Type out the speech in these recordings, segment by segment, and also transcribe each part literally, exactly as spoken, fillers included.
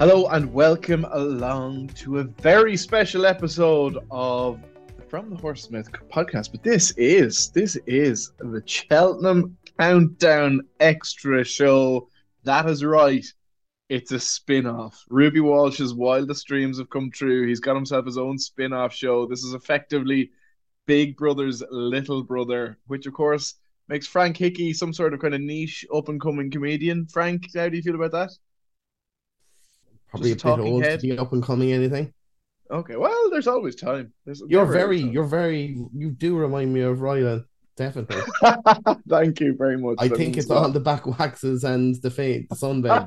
Hello and welcome along to a very special episode of the From the Horsemouth podcast. But this is this is the Cheltenham Countdown Extra Show. That is right. It's a spin-off. Ruby Walsh's wildest dreams have come true. He's got himself his own spin-off show. This is effectively Big Brother's little brother, which of course makes Frank Hickey some sort of kind of niche up-and-coming comedian. Frank, how do you feel about that? Probably a, a bit old head. to be up and coming anything. Okay, well, there's always time. There's you're very, you're very, you do remind me of Rylan, definitely. Thank you very much. I that think it's all the back waxes and the fade, the sunbeds.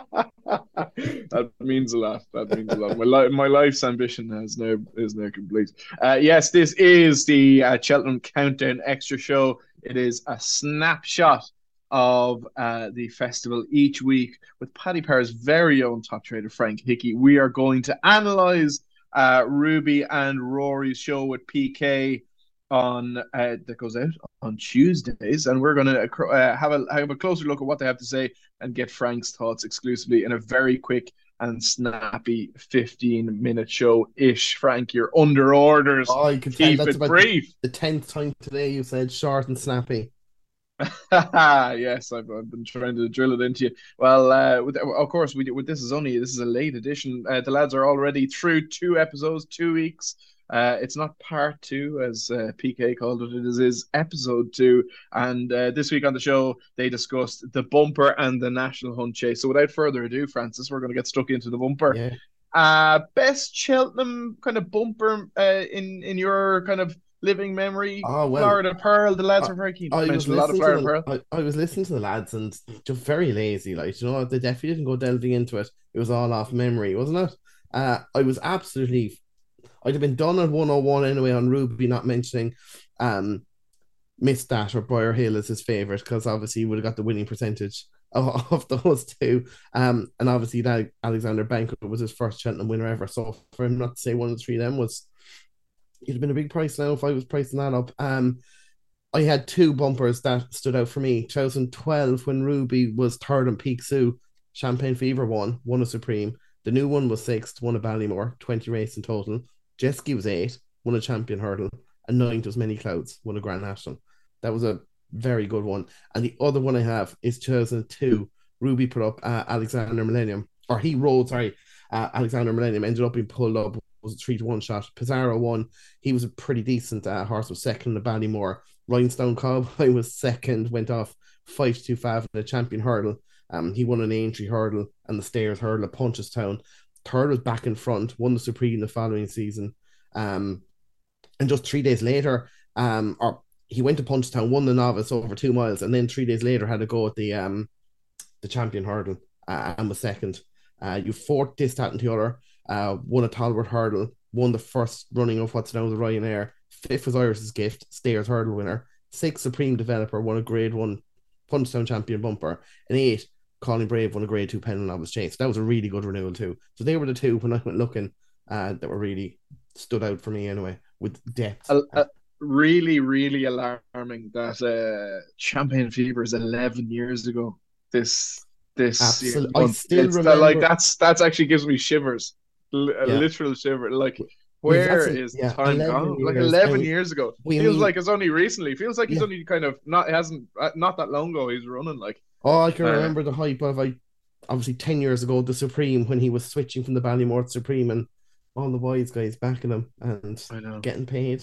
That means a lot. That means a lot. My life, my life's ambition has now is now complete. Uh, yes, this is the uh, Cheltenham Countdown Extra Show. It is a snapshot of uh, the festival each week with Paddy Power's very own top trader Frank Hickey. We are going to analyze uh, Ruby and Rory's show with P K on uh, that goes out on Tuesdays, and we're going to uh, have a have a closer look at what they have to say and get Frank's thoughts exclusively in a very quick and snappy fifteen minute show ish. Frank, you're under orders. Oh, you can keep tell that's it brief. The tenth time today you said short and snappy. Yes, I've, I've been trying to drill it into you. Well, uh, with, of course, we with this is only this is a late edition. Uh, the lads are already through two episodes, two weeks. Uh, it's not part two, as uh, P K called it. It is, is episode two. And uh, this week on the show, they discussed the bumper and the national hunt chase. So without further ado, Francis, we're going to get stuck into the bumper. Yeah. Uh, best Cheltenham kind of bumper uh, in in your kind of living memory. Oh, well, Florida Pearl. The lads I, are very keen to mention a lot of Florida the, Pearl. I, I was listening to the lads and just very lazy. Like, you know, they definitely didn't go delving into it. It was all off memory, wasn't it? Uh, I was absolutely... I'd have been done at one oh one anyway on Ruby not mentioning um, Miss Dash or Briar Hill as his favourite, because obviously he would have got the winning percentage of, of those two. Um, and obviously that Alexander Banquet was his first Cheltenham winner ever. So for him not to say one of the three of them was... It'd have been a big price now if I was pricing that up. Um, I had two bumpers that stood out for me. twenty twelve, when Ruby was third on Peak Zoo, Champagne Fever won, won a Supreme. The new one was sixth, won a Ballymore, twenty races in total. Jesky was eight, won a Champion Hurdle. And ninth was Many Clouds, won a Grand National. That was a very good one. And the other one I have is two thousand two. Ruby put up uh, Alexander Millennium, or he rode, sorry, uh, Alexander Millennium, ended up being pulled up. Was a three to one shot. Pizarro won. He was a pretty decent uh, horse. Was second in the Ballymore. Rhinestone Cowboy was second. Went off five to two five in the Champion Hurdle. Um, he won an Aintree Hurdle and the Stairs Hurdle at Punchestown. Third was back in front. Won the Supreme the following season. Um, and just three days later, um, or he went to Punchestown, won the Novice over two miles, and then three days later had to go at the um, the Champion Hurdle uh, and was second. Uh, you fourth this, that, and the other. Uh, won a Talbot Hurdle, won the first running of what's now the Ryanair. Fifth was Iris's Gift, Stairs Hurdle winner. Sixth, Supreme Developer, won a grade one Punchestown Champion bumper. And eight, Calling Brave won a grade two Pennon Novice Chase. That was a really good renewal too. So they were the two when I went looking uh, that were really stood out for me anyway, with depth. Uh, uh, really, really alarming that uh, Champagne Fever is eleven years ago. This, this, Absolutely. I still remember. Like that's that's actually gives me shivers. A yeah. literal shiver. Like, where is yeah, time gone? Like eleven years ago. Feels mean, like it's only recently. Feels like he's yeah. only kind of not hasn't not that long ago. He's running like. Oh, I can uh, remember the hype of like obviously ten years ago, the Supreme, when he was switching from the Ballymore to Supreme, and all the wise guys backing him and getting paid.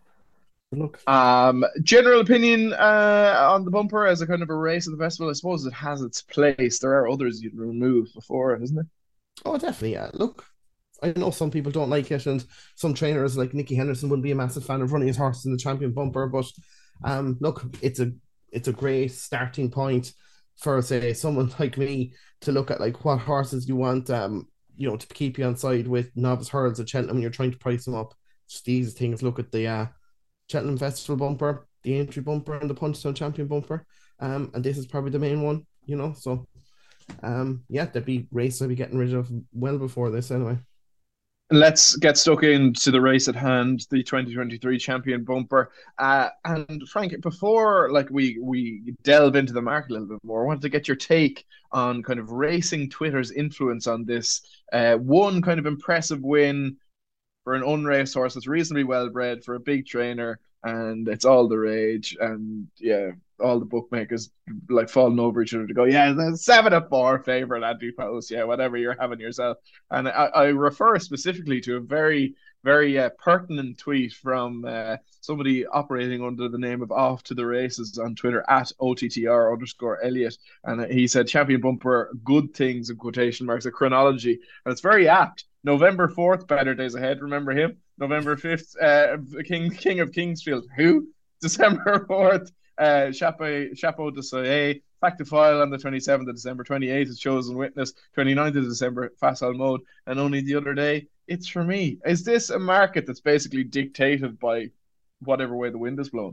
But look, um, general opinion uh on the bumper as a kind of a race of the festival. I suppose it has its place. There are others you'd remove before it, isn't it? Oh, definitely. Yeah. Look. I know some people don't like it, and some trainers like Nicky Henderson wouldn't be a massive fan of running his horse in the Champion bumper. But um, look, it's a it's a great starting point for, say, someone like me to look at like what horses you want, um, you know, to keep you on side with novice hurdles at Cheltenham when you're trying to price them up. Just these things. Look at the uh, Cheltenham Festival bumper, the Aintree bumper, and the Punchestown Champion bumper. Um, and this is probably the main one, you know. So, um, yeah, there'd be races I'd be getting rid of well before this anyway. Let's get stuck into the race at hand, the twenty twenty-three champion bumper. Uh, and Frank, before like we we delve into the market a little bit more, I wanted to get your take on kind of racing Twitter's influence on this. Uh, one kind of impressive win for an unraced horse that's reasonably well bred for a big trainer, and it's all the rage. And yeah, all the bookmakers like falling over each other to go, yeah, the seven to four favorite Andy Post, yeah, whatever you're having yourself. And I, I refer specifically to a very, very uh, pertinent tweet from uh, somebody operating under the name of Off to the Races on Twitter at O T T R underscore Elliot. And he said, champion bumper, good things in quotation marks, a chronology. And it's very apt. November fourth, Better Days Ahead. Remember him? November fifth, uh, King King of Kingsfield. Who? December fourth, uh, Chapeau, Chapeau de Soleil. Fact to File on the twenty-seventh of December. twenty-eighth is Chosen Witness. twenty-ninth of December, Facile Mode. And only the other day, It's For Me. Is this a market that's basically dictated by whatever way the wind is blowing?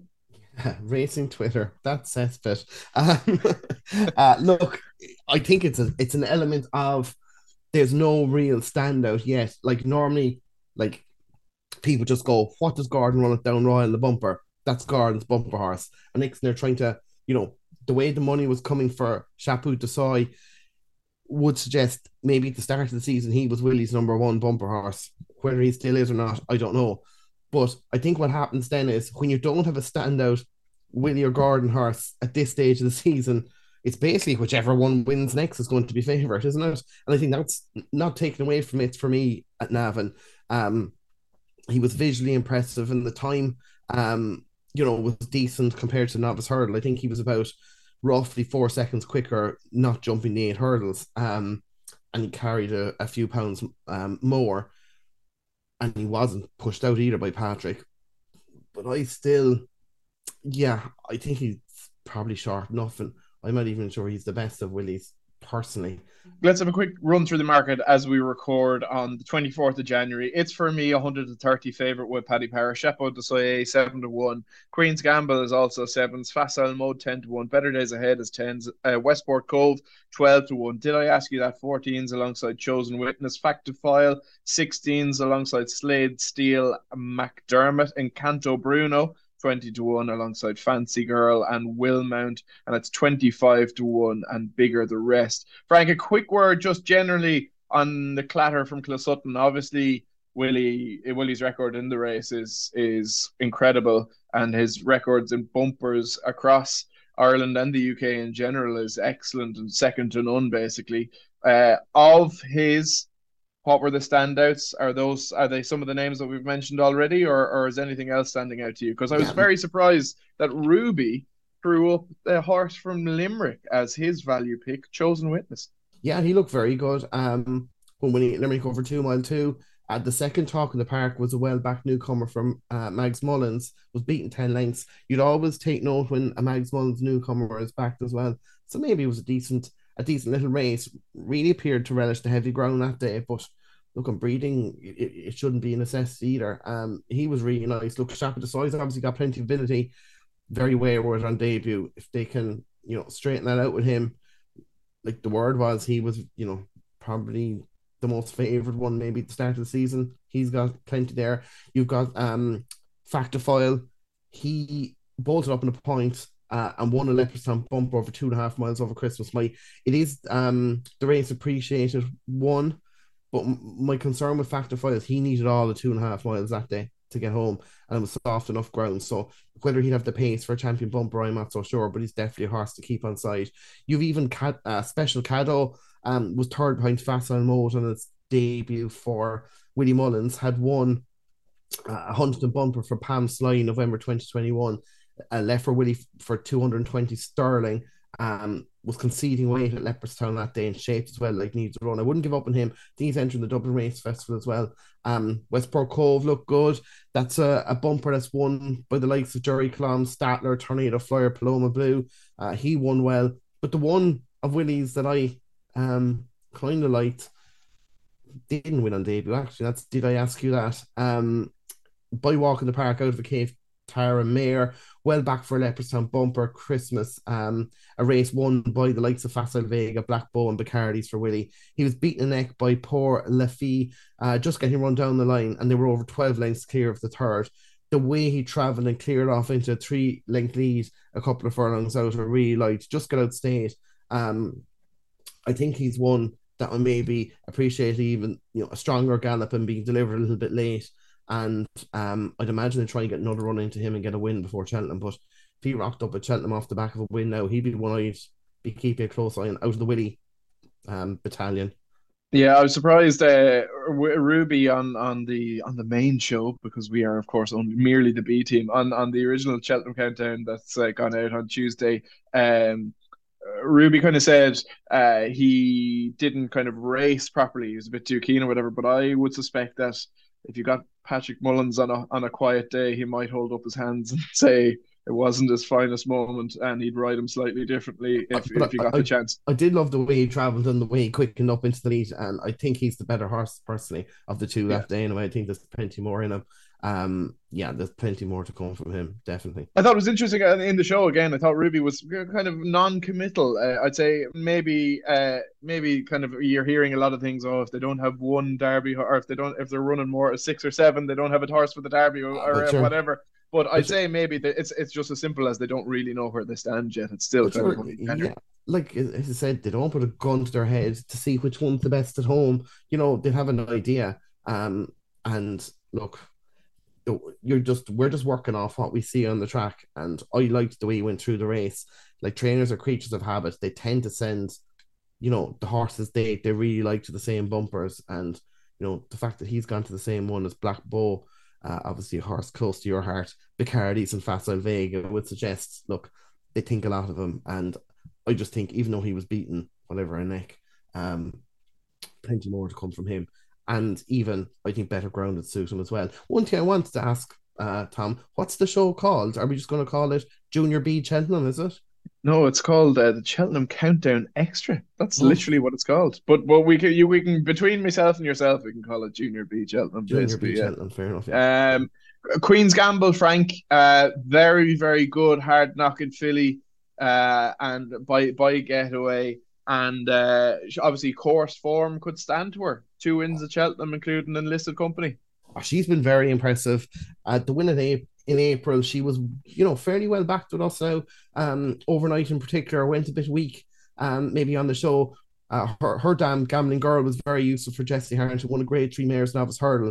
Racing Twitter, that says it. Um, uh, look, I think it's a it's an element of there's no real standout yet. Like normally, like people just go, what does Gordon run it down Royal the bumper? That's Gordon's bumper horse. And next they're trying to, you know, the way the money was coming for Chapeau de Soy would suggest maybe at the start of the season he was Willie's number one bumper horse. Whether he still is or not, I don't know. But I think what happens then is when you don't have a standout Willie or Gordon horse at this stage of the season, it's basically whichever one wins next is going to be favourite, isn't it? And I think that's not taken away from it for me at Navan. Um, he was visually impressive, and the time, um, you know, was decent compared to novice hurdle. I think he was about roughly four seconds quicker, not jumping the eight hurdles, um, and he carried a, a few pounds um, more, and he wasn't pushed out either by Patrick. But I still, yeah, I think he's probably short enough, and I'm not even sure he's the best of Willie's personally. Let's have a quick run through the market as we record on the twenty-fourth of January. It's For Me, one hundred thirty favourite with Paddy Power. Chapeau de Soleil, seven to one. Queen's Gamble is also sevens. Facile Mode, ten to one. Better Days Ahead is tens. Uh, Westport Cove, twelve to one. Did I ask you that? fourteens alongside Chosen Witness. Fact to File, sixteens alongside Slade Steel, McDermott. Encanto Bruno, twenty to one alongside Fancy Girl and Will Mount, and it's twenty-five to one and bigger the rest. Frank, a quick word just generally on the clatter from Closutton. Obviously, Willie Willie's record in the race is is incredible, and his records in bumpers across Ireland and the U K in general is excellent and second to none, basically. Uh, of his what were the standouts? Are those are they some of the names that we've mentioned already, or or is anything else standing out to you? Because I was Yeah, very surprised that Ruby threw up a horse from Limerick as his value pick, Chosen Witness. yeah, he looked very good. Um, when winning Limerick over two mile two. At the second talk in the park was a well-backed newcomer from uh, Mags Mullins, was beaten ten lengths. You'd always take note when a Mags Mullins newcomer is backed as well. So maybe it was a decent, a decent little race. Really appeared to relish the heavy ground that day, but look, on breeding, it, it shouldn't be a necessity either. Um, he was really nice. Look, Chapeau de Soy's obviously got plenty of ability, very wayward on debut. If they can, you know, straighten that out with him, like the word was, he was, you know, probably the most favored one maybe at the start of the season. He's got plenty there. You've got um Fact to File. He bolted up in a point uh, and won a Leopardstown bump over two and a half miles over Christmas. My it is um the race appreciated one, but my concern with Fact to File is he needed all the two and a half miles that day to get home, and it was soft enough ground. So whether he'd have the pace for a champion bumper, I'm not so sure, but he's definitely a horse to keep on side. You've even Cad, uh, Special Cado um, was third behind Facile Mode on its debut for Willie Mullins, had won uh, a Huntington bumper for Pam Sly November twenty twenty-one, uh, left for Willie for two hundred twenty sterling. Um, was conceding weight at Leopardstown that day and shaped as well, like needs to run. I wouldn't give up on him. I think he's entering the Dublin Race Festival as well. Um, Westport Cove looked good. That's a, a bumper that's won by the likes of Jerry Clom, Statler, Tornado Flyer, Paloma Blue. Uh, he won well. But the one of Willie's that I um kind of liked didn't win on debut, actually. That's Did I Ask You That? Um, by Walk in the Park out of a cave, Tara Mayer, well back for Leopardstown bumper Christmas. Um, a race won by the likes of Facile Vega, Black Bow, and Bacardi's for Willie. He was beaten a neck by poor Laffy, uh, just getting run down the line, and they were over twelve lengths clear of the third. The way he travelled and cleared off into a three length lead a couple of furlongs out, I really liked. Just got outstayed. Um, I think he's one that will maybe appreciate even, you know, a stronger gallop and being delivered a little bit late. And um, I'd imagine they try and get another run into him and get a win before Cheltenham. But if he rocked up at Cheltenham off the back of a win now, he'd be one I'd be keeping a close eye on out of the Willie um, battalion. Yeah, I was surprised uh, Ruby on on the on the main show, because we are of course only merely the B team on on the original Cheltenham Countdown that's uh, gone out on Tuesday. Um, Ruby kind of said uh, he didn't kind of race properly. He was a bit too keen or whatever. But I would suspect that if you got Patrick Mullins on a on a quiet day, he might hold up his hands and say it wasn't his finest moment, and he'd ride him slightly differently if, but if he I, got I, the chance. I did love the way he travelled and the way he quickened up into the lead, and I think he's the better horse personally of the two left. Yeah. Anyway, I think there's plenty more in him. Um, yeah, there's plenty more to come from him, definitely. I thought it was interesting in the show again. I thought Ruby was kind of non-committal. Uh, I'd say maybe, uh, maybe kind of you're hearing a lot of things. Oh, if they don't have one Derby, or if they don't, if they're running more six or seven, they don't have a horse for the Derby or, or sure. whatever. But I'd but say maybe that it's it's just as simple as they don't really know where they stand yet. It's still kind sure, of yeah. Like as I said, they don't put a gun to their head to see which one's the best at home. You know, they have an idea. Um, and look, you're just we're just working off what we see on the track, and I liked the way he went through the race. Like, trainers are creatures of habit. They tend to send, you know, the horses they they really like to the same bumpers, and you know the fact that he's gone to the same one as Black Bow, uh, obviously a horse close to your heart, Bacardi's and Facile Vega, would suggest, look, they think a lot of him. And I just think even though he was beaten whatever a neck, um plenty more to come from him. And even, I think, better ground would suit him as well. One thing I wanted to ask, uh, Tom, what's the show called? Are we just going to call it Junior B Cheltenham, is it? No, it's called uh, the Cheltenham Countdown Extra. That's oh. literally what it's called. But but we can you we can between myself and yourself, we can call it Junior B Cheltenham. Junior B yeah. Cheltenham, fair enough. Yeah. Um, Queen's Gamble, Frank, uh, very very good, hard knocking filly, uh, and by by getaway. And uh, obviously, course form could stand to her. Two wins at Cheltenham, including enlisted company. Oh, she's been very impressive. Uh, the win in, a- in April, she was, you know, fairly well backed with us now. Um, overnight in particular, went a bit weak, um, maybe on the show. Uh, her, her damn gambling girl was very useful for Jessie Harrington, who won a grade three mares novice hurdle.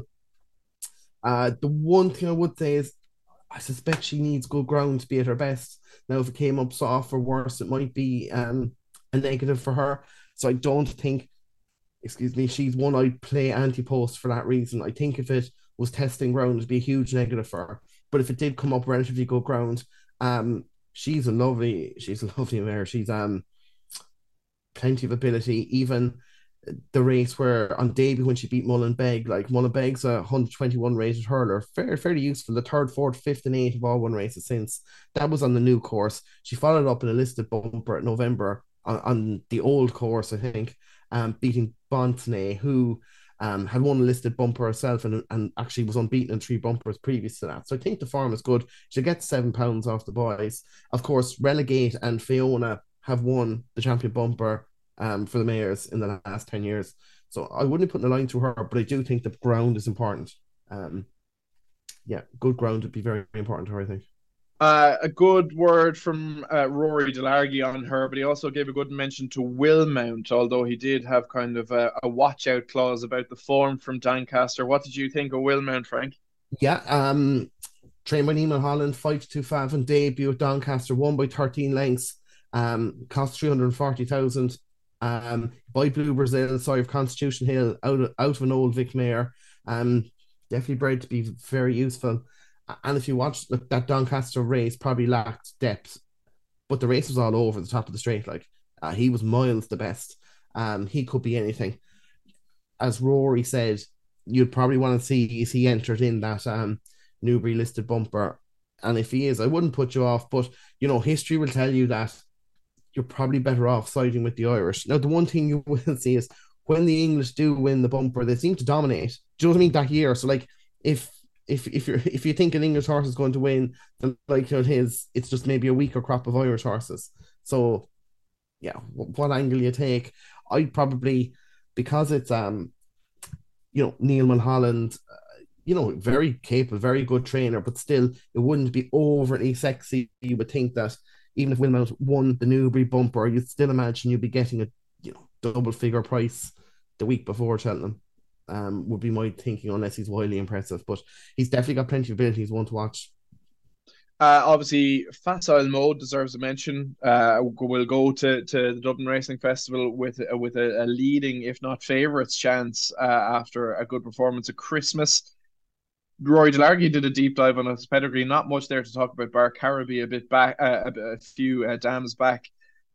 Uh, the one thing I would say is, I suspect she needs good ground to be at her best. Now, if it came up soft or worse, it might be um, a negative for her. So I don't think, excuse me, she's one I'd play anti-post for that reason. I think if it was testing ground, it'd be a huge negative for her. But if it did come up relatively good ground, um, she's a lovely, she's a lovely mare. She's um plenty of ability. Even the race where on debut when she beat Mullenbeg, like Mullenbeg's a one hundred twenty-one rated hurler, fairly fairly useful. The third, fourth, fifth, and eighth of all one races since. That was on the new course. She followed up in a listed bumper at November on, on the old course, I think, um, beating Bontenay, who um had won a listed bumper herself and, and actually was unbeaten in three bumpers previous to that. So I think the form is good. She'll get seven pounds off the boys. Of course, Relegate and Fiona have won the champion bumper um for the mares in the last ten years. So I wouldn't put the line through her, but I do think the ground is important. Um yeah, good ground would be very, very important to her, I think. Uh, a good word from uh, Rory Delargy on her, but he also gave a good mention to Willmount, although he did have kind of a, a watch-out clause about the form from Doncaster. What did you think of Willmount, Frank? Yeah, um, trained by Neiman Holland, five to two five and debut at Doncaster, won by thirteen lengths, um, cost three hundred forty thousand. Um, by Blue Brazil, sorry, of Constitution Hill, out of, out of an old Vic mare. Um, definitely bred to be very useful. And if you watch that Doncaster race, probably lacked depth, but the race was all over the top of the straight. Like uh, he was miles the best. Um, he could be anything. As Rory said, you'd probably want to see is he entered in that um Newbury listed bumper, and if he is, I wouldn't put you off. But you know, history will tell you that you're probably better off siding with the Irish. Now, the one thing you will see is when the English do win the bumper, they seem to dominate. Do you know what I mean? That year, so like if if if you're if you think an English horse is going to win, the likelihood is it's just maybe a weaker crop of Irish horses. So yeah, what angle you take, I'd probably, because it's um you know, Neil Mulholland, uh, you know, very capable, very good trainer, but still it wouldn't be overly sexy. You would think that even if Wilmot won the Newbury bumper, you'd still imagine you'd be getting a, you know, double figure price the week before Cheltenham. Um, would be my thinking, unless he's wildly impressive. But he's definitely got plenty of ability. He's one to watch. Uh, obviously, Facile Mode deserves a mention. Uh, we'll go to, to the Dublin Racing Festival with with a, a leading, if not favourites, chance uh, after a good performance at Christmas. Rory Delargy did a deep dive on his pedigree. Not much there to talk about. Bar Carriby a bit back, uh, a, a few uh, dams back.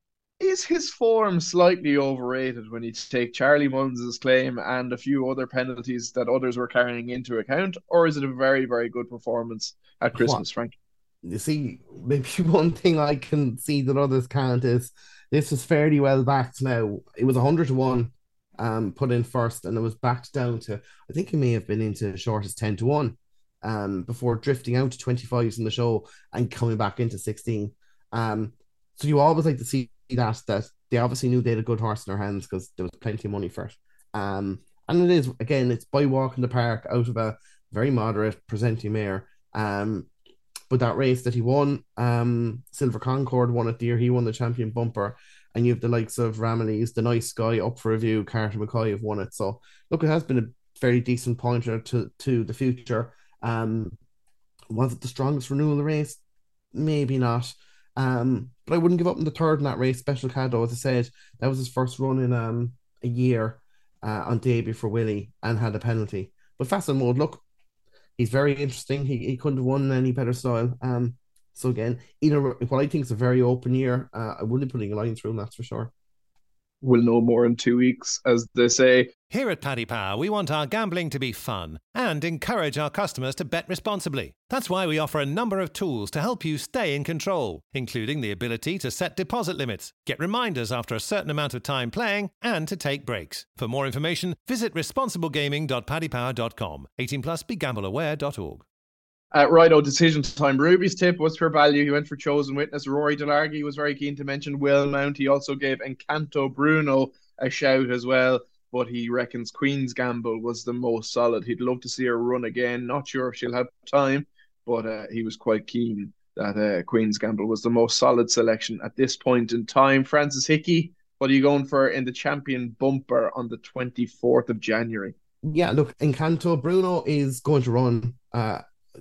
Is his form slightly overrated when you take Charlie Mullins' claim and a few other penalties that others were carrying into account, or is it a very, very good performance at Christmas, what? Frank? You see, maybe one thing I can see that others can't is this was fairly well backed now. It was one hundred to one um, put in first, and it was backed down to, I think it may have been into as short as ten to one um, before drifting out to twenty-fives in the show and coming back into sixteen. Um, so you always like to see that that they obviously knew they had a good horse in their hands because there was plenty of money for it. Um, and it is, again, it's by walk in the park out of a very moderate presenting mare. Um, but that race that he won, um, Silver Concord won it there. He won the champion bumper, and you have the likes of Ramillies, the Nice Guy, Up for Review, Carter McCoy have won it. So look, it has been a very decent pointer to to the future. Um, was it the strongest renewal of the race? Maybe not. Um, but I wouldn't give up in the third in that race. Special Cado, as I said, that was his first run in um a year uh, on debut for Willie and had a penalty. But Facile Mode, look, he's very interesting. He he couldn't have won any better style. Um, so again, either what I think is a very open year. Uh, I wouldn't be putting a line through him, that's for sure. We'll know more in two weeks, as they say. Here at Paddy Power, we want our gambling to be fun and encourage our customers to bet responsibly. That's why we offer a number of tools to help you stay in control, including the ability to set deposit limits, get reminders after a certain amount of time playing, and to take breaks. For more information, visit responsible gaming dot paddy power dot com. eighteen plus, be gamble aware dot org. Uh, righto, decision time. Ruby's tip was for value. He went for chosen witness. Rory Delargy was very keen to mention Will Mount. He also gave Encanto Bruno a shout as well, but he reckons Queen's Gamble was the most solid. He'd love to see her run again. Not sure if she'll have time, but uh, he was quite keen that uh, Queen's Gamble was the most solid selection at this point in time. Francis Hickey, what are you going for in the champion bumper on the twenty-fourth of January? Yeah, look, Encanto Bruno is going to run. Uh,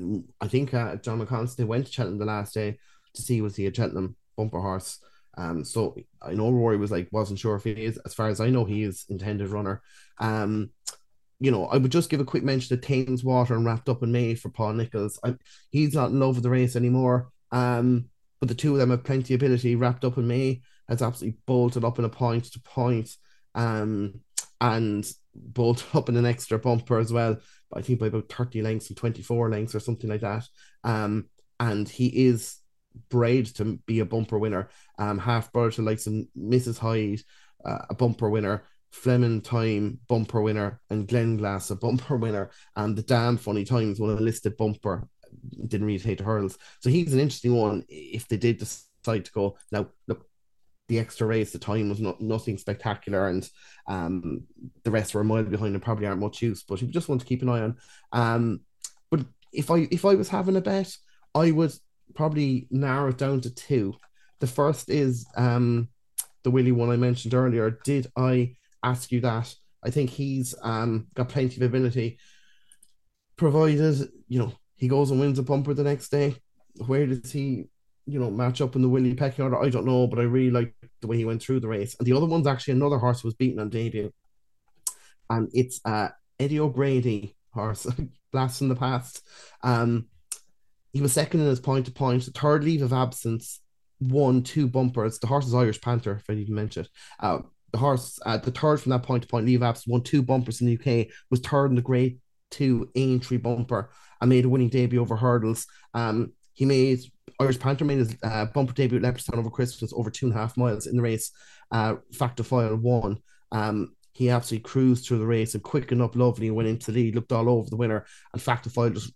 I think uh, John McConstant went to Cheltenham the last day to see was he a Cheltenham bumper horse. Um, so I know Rory was like wasn't sure if he is. As far as I know, he is intended runner. Um, you know, I would just give a quick mention to Thames Water and Wrapped Up in May for Paul Nichols. I, he's not in love with the race anymore. Um, but the two of them have plenty of ability. Wrapped Up in May has absolutely bolted up in a point to point. Um, and bolted up in an extra bumper as well. I think by about thirty lengths and twenty-four lengths or something like that. Um, and he is bred to be a bumper winner. Um, half brother to likes of Missus Hyde, uh, a bumper winner. Fleming Time, bumper winner. And Glenglass, a bumper winner. And the Damn Funny Times, one of the listed bumper. Didn't really take the hurdles. So he's an interesting one if they did decide to go. Now, look, the extra race, the time was not nothing spectacular, and um, the rest were a mile behind and probably aren't much use. But you just want to keep an eye on. Um, but if I if I was having a bet, I would probably narrow it down to two. The first is um, the Willie one I mentioned earlier. Did I ask you that? I think he's um, got plenty of ability, provided you know he goes and wins a bumper the next day. Where does he? You know, match up in the Willie pecking order, I don't know, but I really like the way he went through the race. And the other one's actually another horse who was beaten on debut, and it's uh Eddie O'Grady horse, blast in the past. Um, he was second in his point to point. Third leave of absence, won two bumpers. The horse is Irish Panther, if I didn't mention it. Uh, the horse, uh, the third from that point to point leave of absence, won two bumpers in the U K. Was third in the Grade Two Aintree bumper and made a winning debut over hurdles. Um, he made. Irish Panther made his uh, bumper debut at Leopardstown over Christmas, over two and a half miles in the race. Uh, Factor File won. Um, he absolutely cruised through the race and quickened up lovely and went into the lead, looked all over the winner. And Factor File just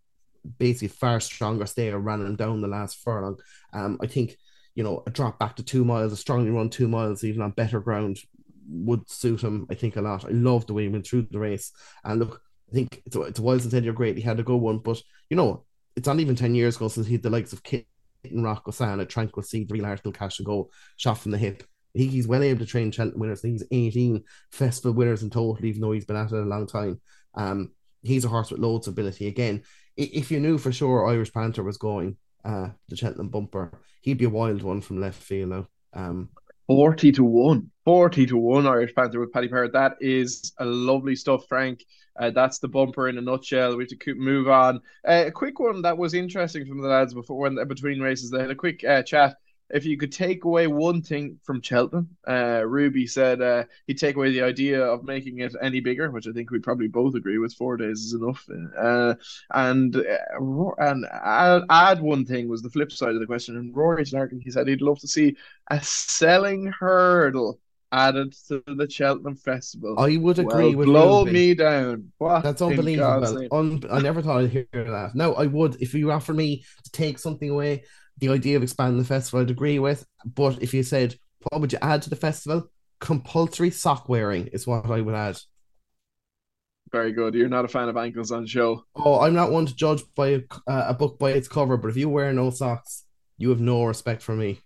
basically far stronger stayer ran him down the last furlong. Um, I think, you know, a drop back to two miles, a strongly run two miles, even on better ground, would suit him, I think, a lot. I love the way he went through the race. And look, I think it's a, it's a while since Eddie O'Grady had a good one, but, you know, it's not even ten years ago since he had the likes of Kit and Rock Osana, Tranquil Sea, the Real Arsenal Cash and Go, shot from the hip. He, he's well able to train Cheltenham winners. I think he's eighteen festival winners in total, even though he's been at it a long time. Um, he's a horse with loads of ability. Again, if you knew for sure Irish Panther was going uh, the Cheltenham bumper, he'd be a wild one from left field now. Um, forty to one. forty to one Irish Panther with Paddy Power. That is a lovely stuff, Frank. Uh, that's the bumper in a nutshell. We have to move on. Uh, a quick one that was interesting from the lads before when between races. They had a quick uh, chat. If you could take away one thing from Cheltenham, uh, Ruby said uh, he'd take away the idea of making it any bigger, which I think we'd probably both agree with. Four days is enough. Uh, and uh, and add, add one thing was the flip side of the question. And Rory Larkin, he said he'd love to see a selling hurdle added to the Cheltenham Festival. I would agree well, with blow Ruby. me down. What That's unbelievable. Un- I never thought I'd hear that. No, I would. If you offered me to take something away, the idea of expanding the festival, I'd agree with. But if you said, what would you add to the festival? Compulsory sock wearing is what I would add. Very good. You're not a fan of ankles on show. Oh, I'm not one to judge by a, uh, a book by its cover, but if you wear no socks, you have no respect for me.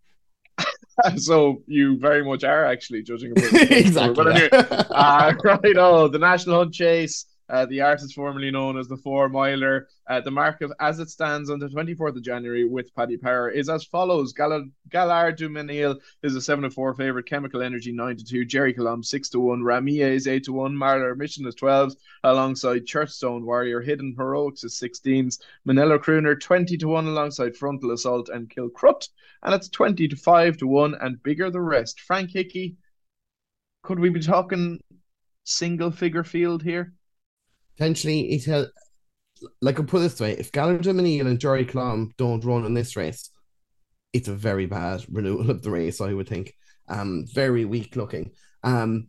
So you very much are actually judging a book. Exactly. But anyway, uh, right, oh, the National Hunt Chase. Uh, the artist formerly known as the Four Miler. Uh, the market as it stands on the twenty-fourth of January with Paddy Power is as follows. Gal- Galar du Menil is a seven to four favourite. Chemical Energy nine to two. Jerry Colomb six to one. Ramia is eight to one. Marlar Mission is twelve. Alongside Churchstone Warrior. Hidden Heroics is sixteens. Manila Crooner twenty to one alongside Frontal Assault and Kilcrut. And it's twenty to five to one and bigger the rest. Frank Hickey, could we be talking single figure field here? Potentially, it has, like, I'll put it this way: if Galar du Menil and Jerry Colomb don't run in this race, it's a very bad renewal of the race, I would think. Um, very weak looking. Um,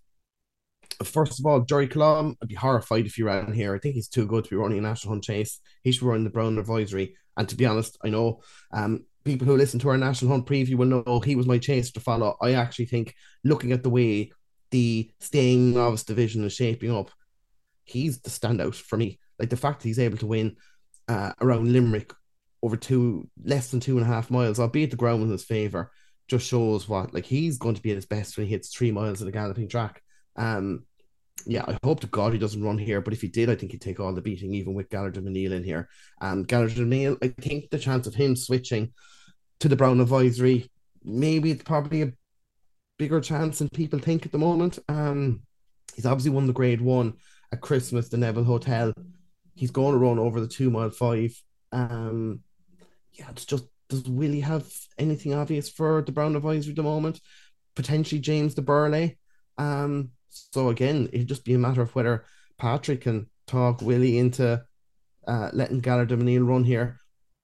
first of all, Jerry Colomb, I'd be horrified if he ran here. I think he's too good to be running a National Hunt Chase. He should run the Brown Advisory. And to be honest, I know um, people who listen to our National Hunt preview will know he was my chase to follow. I actually think, looking at the way the staying novice division is shaping up, he's the standout for me. Like, the fact that he's able to win uh, around Limerick over two, less than two and a half miles, albeit the ground in his favour, just shows what, like, he's going to be at his best when he hits three miles at a galloping track. Um, yeah, I hope to God he doesn't run here, but if he did, I think he'd take all the beating, even with Galar du Menil in here. Um, Galar du Menil, I think the chance of him switching to the Brown Advisory, maybe it's probably a bigger chance than people think at the moment. Um, he's obviously won the grade one at Christmas, the Neville Hotel. He's going to run over the two mile five. Um, yeah, it's just, does Willie have anything obvious for the Brown Advisory at the moment? Potentially James de Burley. Um, so again, it'd just be a matter of whether Patrick can talk Willie into uh, letting Galar du Menil run here.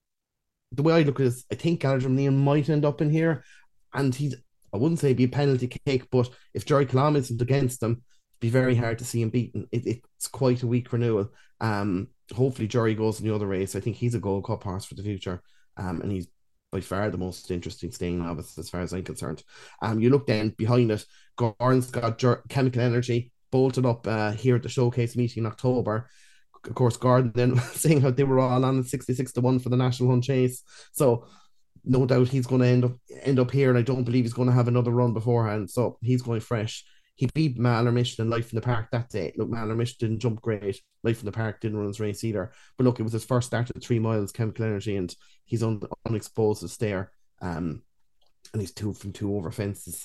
The way I look at it is, I think Galar du Menil might end up in here, and he's, I wouldn't say be a penalty kick, but if Jerry Colomb isn't against him, be very hard to see him beaten. It, it's quite a weak renewal. Um, hopefully Jerry goes in the other race. I think he's a Gold Cup horse for the future, um, and he's by far the most interesting staying novice as far as I'm concerned. Um, you look then behind it, Gordon's got Jer- Chemical Energy bolted up uh, here at the showcase meeting in October. Of course, Gordon then saying how they were all on at sixty-six to one for the National Hunt Chase. So no doubt he's going to end up end up here, and I don't believe he's going to have another run beforehand. So he's going fresh. He beat Mallar Mission and Life in the Park that day. Look, Mallar Mission didn't jump great. Life in the Park didn't run his race either. But look, it was his first start at three miles, Chemical Energy, and he's un- unexposed to stare. Um, and he's two from two over fences.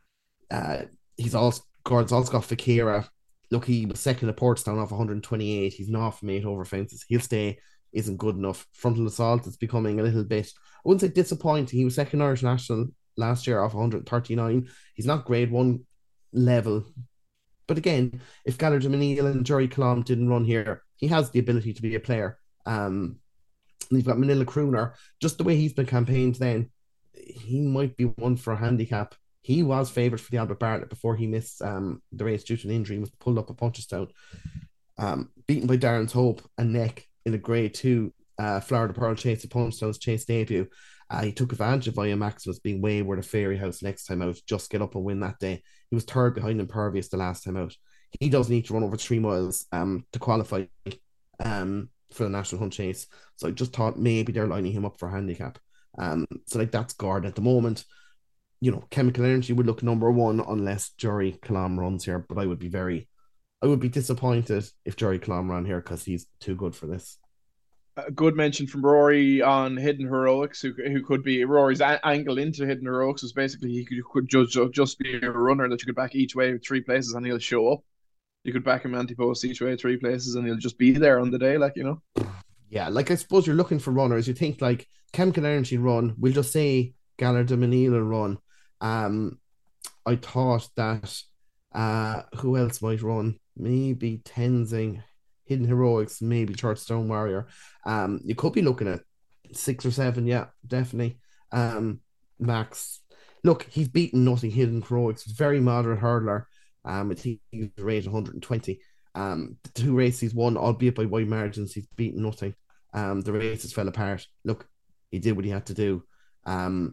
Uh, he's also, Gordon's also got Fakira. Look, he was second at Portstown off one twenty-eight. He's not from eight over fences. He'll stay. Isn't good enough. Frontal Assault is becoming a little bit, I wouldn't say disappointing. He was second Irish National last year off one thirty-nine. He's not grade one level. But again, if Galar du Menil and Jerry Colomb didn't run here, he has the ability to be a player. Um, and you've got Manila Crooner. Just the way he's been campaigned then, he might be one for a handicap. He was favoured for the Albert Bartlett before he missed um, the race due to an injury. He was pulled up at Punchestown. Um, beaten by Darren's Hope and Neck. in a grade two uh, Florida Pearl Chase, the Punchstone's Chase debut. Uh, he took advantage of Via Maximus being wayward a Fairy House next time out, just get up and win that day. He was third behind Impervious the last time out. He does need to run over three miles um, to qualify um, for the National Hunt Chase. So I just thought maybe they're lining him up for handicap. Um, so like that's guard at the moment. You know, Chemical Energy would look number one unless Jerry Kalam runs here, but I would be very, I would be disappointed if Jerry Kalam ran here because he's too good for this. A good mention from Rory on Hidden Heroics, who who could be Rory's a- angle into Hidden Heroics was basically he could, could just, just be a runner that you could back each way three places and he'll show up. You could back him anti-post each way three places and he'll just be there on the day, like, you know. Yeah, like I suppose you're looking for runners. You think like Chemical Energy run, we'll just say Galar de Manila run. Um, I thought that uh, who else might run? Maybe Tenzing, Hidden Heroics, maybe Churchstone Warrior. Um, you could be looking at six or seven, yeah, definitely. Um, Max, look, he's beaten nothing. Hidden Heroics, very moderate hurdler. Um, I think he's rated one hundred twenty. Um, the two races he's won, albeit by wide margins, he's beaten nothing. Um, the races fell apart. Look, he did what he had to do. Um,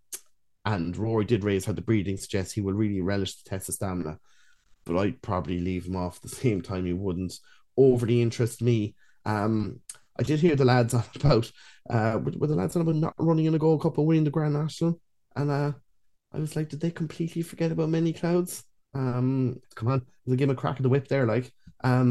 and Rory did raise how the breeding suggests he will really relish the test of stamina. But I'd probably leave him off at the same time. He wouldn't overly interest me. Um, I did hear the lads on about uh, were, were the lads on about not running in a Gold Cup and winning the Grand National, and uh, I was like, did they completely forget about Many Clouds? Um, come on, they give him a crack of the whip there, like. Um,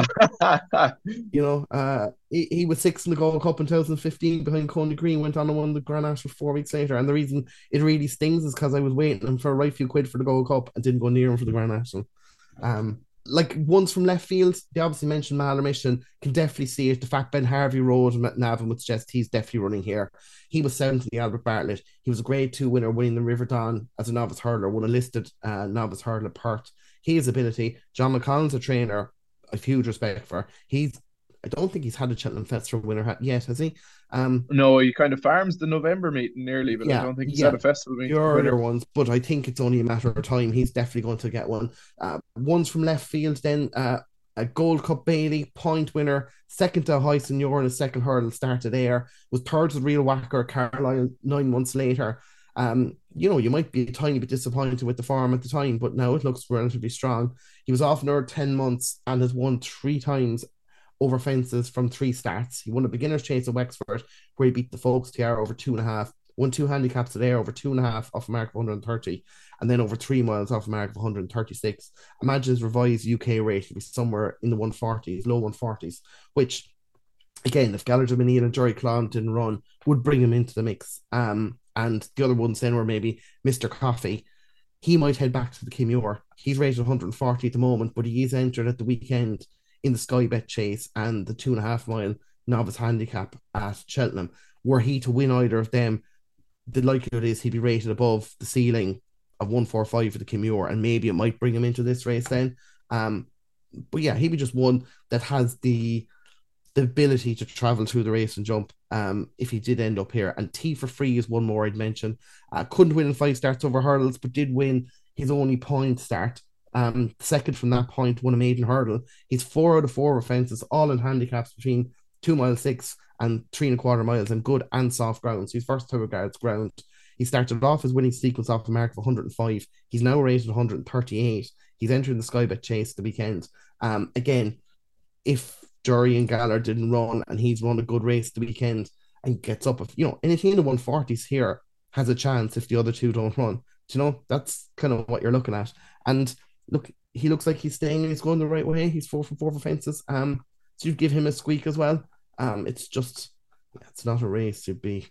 you know, uh, he, he was sixth in the Gold Cup in twenty fifteen behind Coney Green, went on and won the Grand National four weeks later. And the reason it really stings is because I was waiting him for a right few quid for the Gold Cup and didn't go near him for the Grand National. Um, like ones from left field, they obviously mentioned Mallow Mission, can definitely see it. The fact Ben Harvey rode him at Navan would suggest he's definitely running here. He was seventh in the Albert Bartlett. He was a grade two winner, winning the River Don as a novice hurdler, won a listed uh, novice hurdler Perth. His ability, John McConnell's a trainer, a huge respect for. He's, I don't think he's had a Cheltenham Festival winner yet, has he? Um, no, he kind of farms the November meeting nearly, but yeah, I don't think he's yeah, had a festival meeting. The earlier ones, but I think it's only a matter of time. He's definitely going to get one. Uh, ones from left field, then uh, a Gold Cup Bailey, point winner, second to High Senior in his second hurdle, started there, was third to the Real Whacker, Carlisle, nine months later. Um, you know, you might be a tiny bit disappointed with the form at the time, but now it looks relatively strong. He was off another ten months and has won three times over fences from three starts. He won a beginner's chase at Wexford, where he beat the Folks Tiara over two and a half, won two handicaps there over two and a half off a mark of one hundred thirty, and then over three miles off a mark of one hundred thirty-six. Imagine his revised U K rate to be somewhere in the one forties, low one forties, which, again, if Galar de Manila and Jerry Clon didn't run, would bring him into the mix. Um, and the other ones then were maybe Mister Coffee. He might head back to the Kimure. He's rated one hundred forty at the moment, but he is entered at the weekend in the Sky Bet Chase and the two and a half mile novice handicap at Cheltenham. Were he to win either of them, the likelihood is he'd be rated above the ceiling of one forty-five for the Kimure, and maybe it might bring him into this race then. Um, but yeah, he'd be just one that has the the ability to travel through the race and jump um, if he did end up here. And T for Free is one more I'd mention. Uh, couldn't win in five starts over hurdles, but did win his only point start. Um, second from that point, won a maiden hurdle. He's four out of four offences, all in handicaps between two mile six and three and a quarter miles, and good and soft ground. So he's first to regards ground. He started off his winning sequence off the mark of one hundred five. He's now rated one hundred thirty-eight. He's entering the Sky Bet Chase the weekend. Um, again, if Jury and Galler didn't run and he's run a good race the weekend and gets up, you know, anything in the one forties here has a chance if the other two don't run. Do you know, that's kind of what you're looking at. And look, he looks like he's staying and he's going the right way. He's four from four for fences. Um, so you give him a squeak as well. Um, it's just, it's not a race to be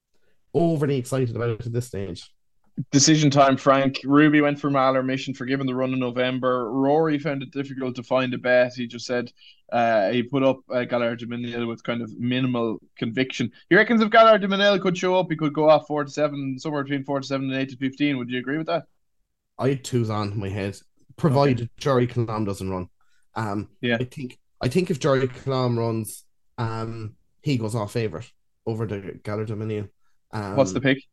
overly excited about it at this stage. Decision time, Frank. Ruby went for Mallow Mission for giving the run in November. Rory found it difficult to find a bet. He just said uh, he put up uh, Galar de Manila with kind of minimal conviction. He reckons if Galar de Manila could show up, he could go off four to seven, somewhere between four to seven and eight to fifteen. Would you agree with that? I had twos on my head, provided okay. Jerry Kalam doesn't run. Um, yeah, I think I think if Jerry Kalam runs, um, he goes off favourite over the Galar de Manila. Um, What's the pick?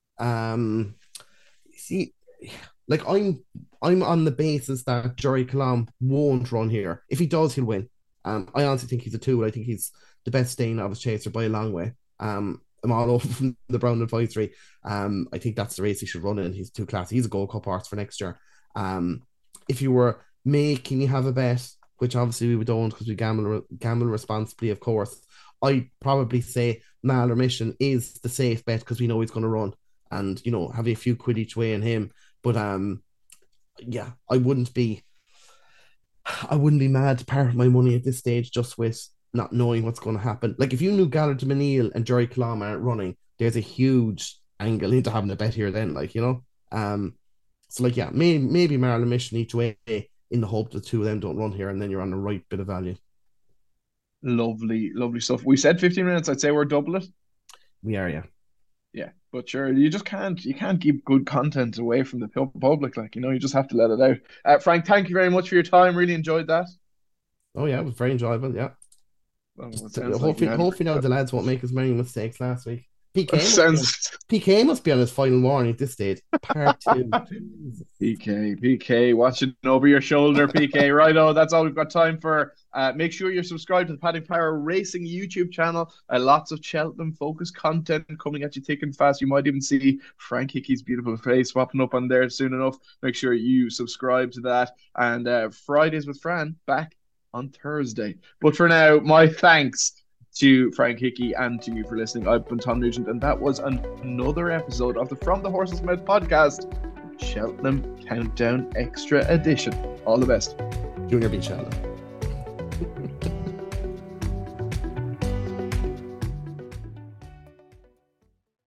Um. See, like I'm, I'm on the basis that Jerry Kalam won't run here. If he does, he'll win. Um, I honestly think he's a two. I think he's the best staying novice chaser by a long way. Um, I'm all over from the Brown Advisory. Um, I think that's the race he should run in. He's too classy. He's a Gold Cup horse for next year. Um, if you were making you have a bet, which obviously we don't because we gamble gamble responsibly, of course, I'd probably say Mahler Mission is the safe bet because we know he's going to run, and you know, have a few quid each way in him. But um, yeah, I wouldn't be, I wouldn't be mad to part my money at this stage just with not knowing what's going to happen. Like if you knew Gallard de Menil and Jerry Colomb aren't running, there's a huge angle into having a bet here. Then, like you know, um, so like yeah, maybe maybe Mahler Mission each way in the hope the two of them don't run here, and then you're on the right bit of value. Lovely, lovely stuff. We said fifteen minutes. I'd say we're double it. We are, yeah. Yeah, but sure, you just can't you can't keep good content away from the public. Like, you know, you just have to let it out. Uh, Frank, thank you very much for your time. Really enjoyed that. Oh yeah, it was very enjoyable. Yeah. Well, hopefully, like hopefully now the lads won't make as many mistakes last week. P K, sounds... must be, P K must be on his final warning at this stage. Part two. P K, P K, watching over your shoulder, P K. Righto, that's all we've got time for. Uh, make sure you're subscribed to the Paddy Power Racing YouTube channel. Uh, lots of Cheltenham focused content coming at you thick and fast. You might even see Frank Hickey's beautiful face popping up on there soon enough. Make sure you subscribe to that. And uh, Fridays with Fran back on Thursday. But for now, my thanks to Frank Hickey and to you for listening. I've been Tom Nugent, and that was an- another episode of the From the Horse's Mouth podcast, Cheltenham Countdown Extra Edition. All the best. Junior B. Cheltenham.